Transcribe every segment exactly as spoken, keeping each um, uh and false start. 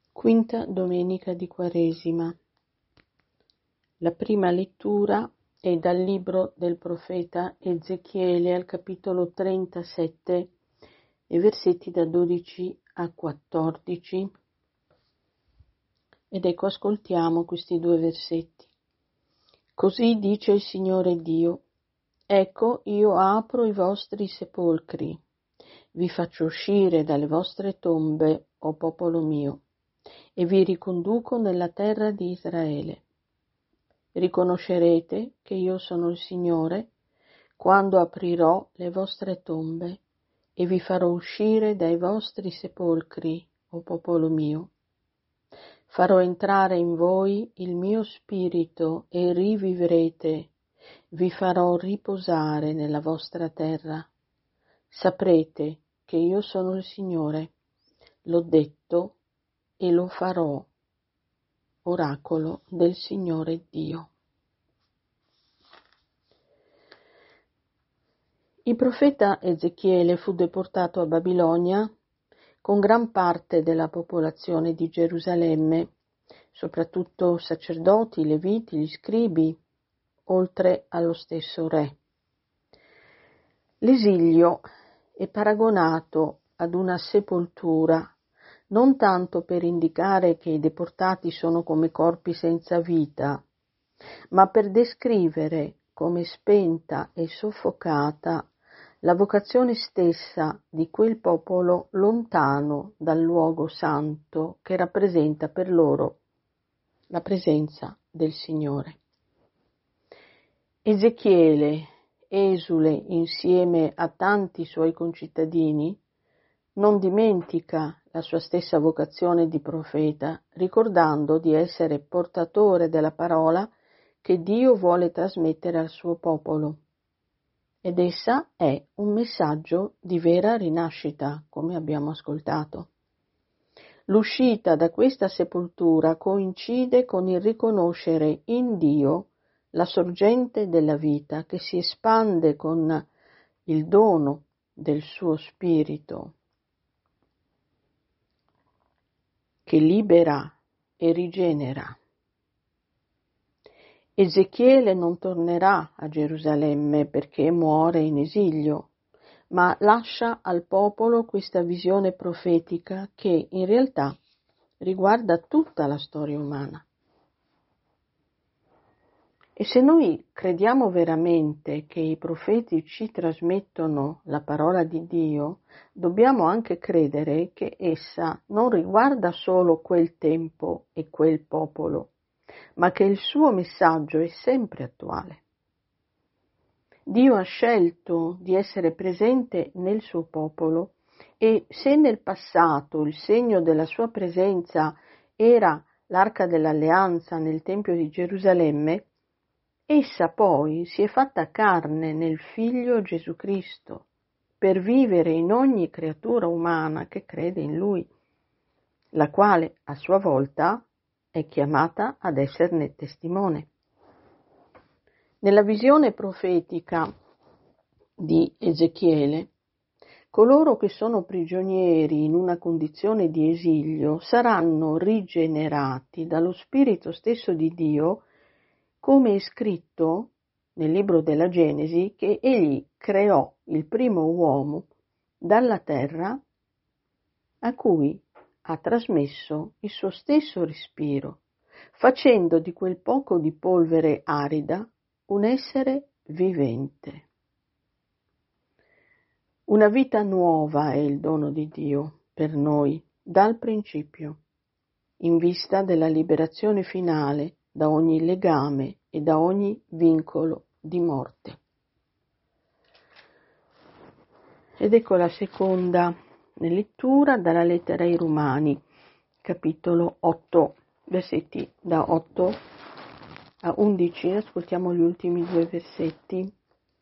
Quinta domenica di Quaresima. La prima lettura è dal libro del profeta Ezechiele al capitolo trentasette e versetti da dodici a quattordici. Ed ecco, ascoltiamo questi due versetti. Così dice il Signore Dio: ecco, io apro i vostri sepolcri, vi faccio uscire dalle vostre tombe, o popolo mio, e vi riconduco nella terra di Israele. Riconoscerete che io sono il Signore quando aprirò le vostre tombe e vi farò uscire dai vostri sepolcri, o popolo mio. Farò entrare in voi il mio spirito e rivivrete, vi farò riposare nella vostra terra. Saprete che io sono il Signore, l'ho detto e lo farò. Oracolo del Signore Dio. Il profeta Ezechiele fu deportato a Babilonia con gran parte della popolazione di Gerusalemme, soprattutto sacerdoti, leviti, gli scribi, oltre allo stesso re. L'esilio è paragonato ad una sepoltura, non tanto per indicare che i deportati sono come corpi senza vita, ma per descrivere come spenta e soffocata la vocazione stessa di quel popolo lontano dal luogo santo che rappresenta per loro la presenza del Signore. Ezechiele, esule insieme a tanti suoi concittadini, non dimentica la sua stessa vocazione di profeta, ricordando di essere portatore della parola che Dio vuole trasmettere al suo popolo. Ed essa è un messaggio di vera rinascita, come abbiamo ascoltato. L'uscita da questa sepoltura coincide con il riconoscere in Dio la sorgente della vita che si espande con il dono del suo spirito, che libera e rigenera. Ezechiele non tornerà a Gerusalemme perché muore in esilio, ma lascia al popolo questa visione profetica che in realtà riguarda tutta la storia umana. E se noi crediamo veramente che i profeti ci trasmettono la parola di Dio, dobbiamo anche credere che essa non riguarda solo quel tempo e quel popolo, ma che il suo messaggio è sempre attuale. Dio ha scelto di essere presente nel suo popolo e se nel passato il segno della sua presenza era l'Arca dell'Alleanza nel Tempio di Gerusalemme, essa poi si è fatta carne nel Figlio Gesù Cristo per vivere in ogni creatura umana che crede in Lui, la quale a sua volta è chiamata ad esserne testimone. Nella visione profetica di Ezechiele, coloro che sono prigionieri in una condizione di esilio saranno rigenerati dallo Spirito stesso di Dio, come è scritto nel libro della Genesi che egli creò il primo uomo dalla terra a cui ha trasmesso il suo stesso respiro, facendo di quel poco di polvere arida un essere vivente. Una vita nuova è il dono di Dio per noi dal principio, in vista della liberazione finale da ogni legame e da ogni vincolo di morte. Ed ecco la seconda lettura dalla lettera ai Romani, capitolo otto, versetti da otto a undici. Ascoltiamo gli ultimi due versetti.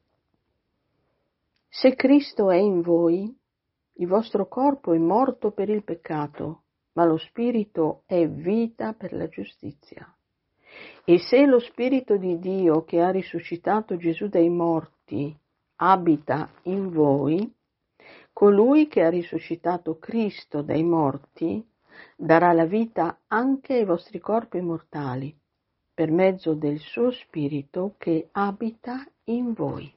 Se Cristo è in voi, il vostro corpo è morto per il peccato, ma lo spirito è vita per la giustizia. E se lo Spirito di Dio che ha risuscitato Gesù dai morti abita in voi, colui che ha risuscitato Cristo dai morti darà la vita anche ai vostri corpi mortali, per mezzo del suo Spirito che abita in voi.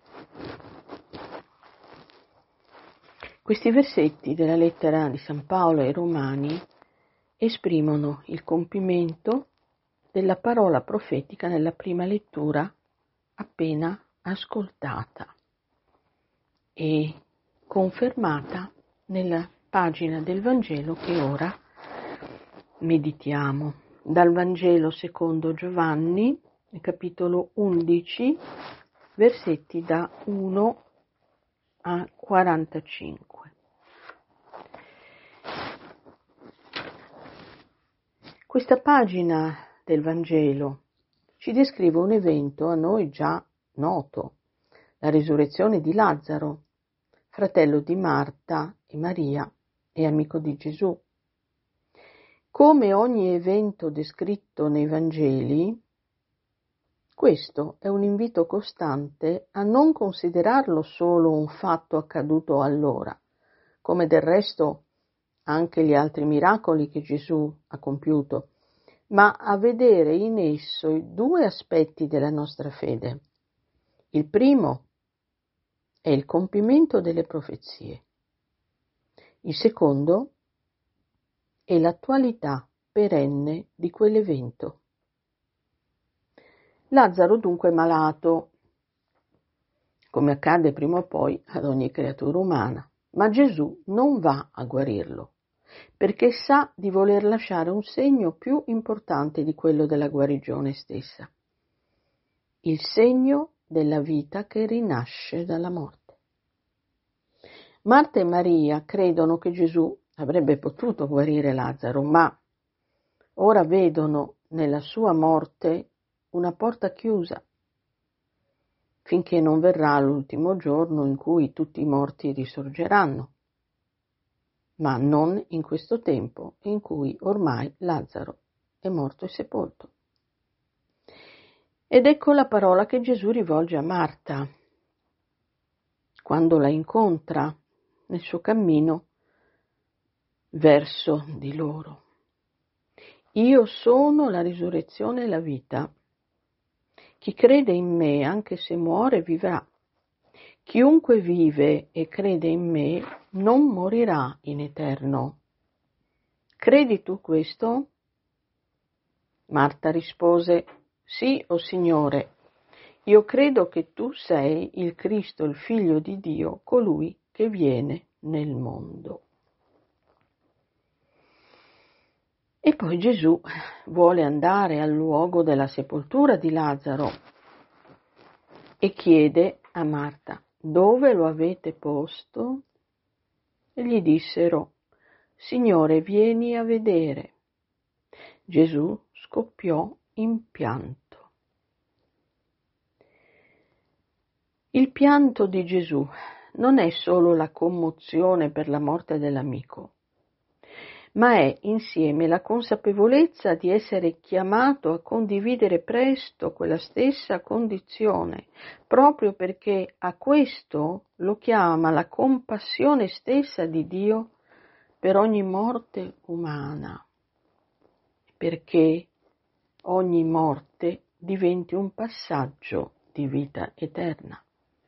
Questi versetti della lettera di San Paolo ai Romani esprimono il compimento della parola profetica nella prima lettura appena ascoltata e confermata nella pagina del Vangelo che ora meditiamo. Dal Vangelo secondo Giovanni, capitolo undici, versetti da uno a quarantacinque. Questa pagina del Vangelo ci descrive un evento a noi già noto, la risurrezione di Lazzaro, fratello di Marta e Maria e amico di Gesù. Come ogni evento descritto nei Vangeli, questo è un invito costante a non considerarlo solo un fatto accaduto allora, come del resto anche gli altri miracoli che Gesù ha compiuto, ma a vedere in esso i due aspetti della nostra fede. Il primo è il compimento delle profezie. Il secondo è l'attualità perenne di quell'evento. Lazzaro dunque è malato, come accade prima o poi ad ogni creatura umana, ma Gesù non va a guarirlo, perché sa di voler lasciare un segno più importante di quello della guarigione stessa, il segno della vita che rinasce dalla morte. Marta e Maria credono che Gesù avrebbe potuto guarire Lazzaro, ma ora vedono nella sua morte una porta chiusa, finché non verrà l'ultimo giorno in cui tutti i morti risorgeranno, ma non in questo tempo in cui ormai Lazzaro è morto e sepolto. Ed ecco la parola che Gesù rivolge a Marta quando la incontra nel suo cammino verso di loro. Io sono la risurrezione e la vita. Chi crede in me, anche se muore, vivrà. Chiunque vive e crede in me non morirà in eterno. Credi tu questo? Marta rispose: Sì, o Signore, io credo che tu sei il Cristo, il Figlio di Dio, colui che viene nel mondo. E poi Gesù vuole andare al luogo della sepoltura di Lazzaro e chiede a Marta: dove lo avete posto? E gli dissero: Signore, vieni a vedere. Gesù scoppiò in pianto. Il pianto di Gesù non è solo la commozione per la morte dell'amico, ma è insieme la consapevolezza di essere chiamato a condividere presto quella stessa condizione, proprio perché a questo lo chiama la compassione stessa di Dio per ogni morte umana, perché ogni morte diventi un passaggio di vita eterna.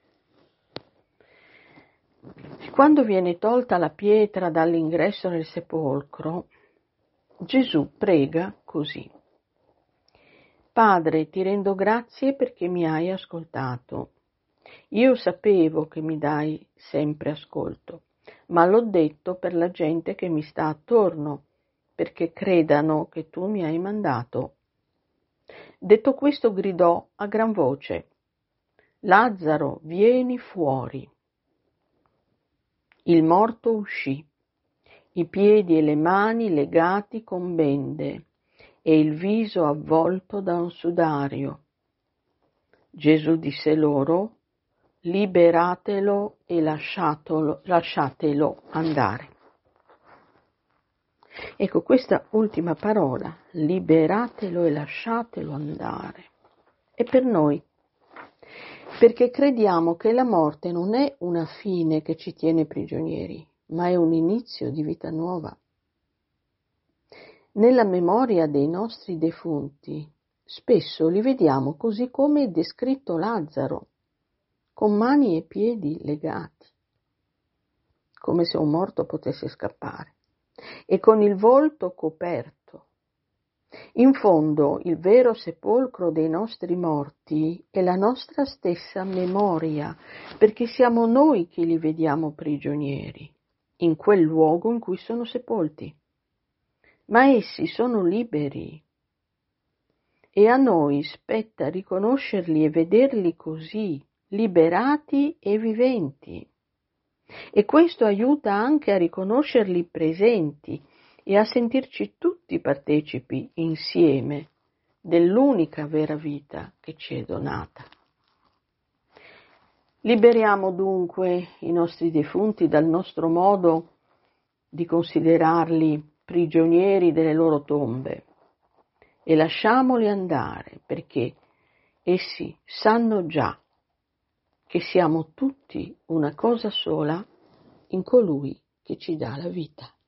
Quando viene tolta la pietra dall'ingresso nel sepolcro, Gesù prega così: Padre, ti rendo grazie perché mi hai ascoltato. Io sapevo che mi dai sempre ascolto, ma l'ho detto per la gente che mi sta attorno, perché credano che tu mi hai mandato. Detto questo gridò a gran voce: Lazzaro, vieni fuori. Il morto uscì, i piedi e le mani legati con bende e il viso avvolto da un sudario. Gesù disse loro: liberatelo e lasciatelo, lasciatelo andare. Ecco, questa ultima parola, liberatelo e lasciatelo andare, è per noi, perché crediamo che la morte non è una fine che ci tiene prigionieri, ma è un inizio di vita nuova. Nella memoria dei nostri defunti spesso li vediamo così come è descritto Lazzaro, con mani e piedi legati, come se un morto potesse scappare, e con il volto coperto. In fondo, il vero sepolcro dei nostri morti è la nostra stessa memoria, perché siamo noi che li vediamo prigionieri, in quel luogo in cui sono sepolti. Ma essi sono liberi e a noi spetta riconoscerli e vederli così, liberati e viventi. E questo aiuta anche a riconoscerli presenti e a sentirci tutti partecipi insieme dell'unica vera vita che ci è donata. Liberiamo dunque i nostri defunti dal nostro modo di considerarli prigionieri delle loro tombe e lasciamoli andare, perché essi sanno già che siamo tutti una cosa sola in colui che ci dà la vita.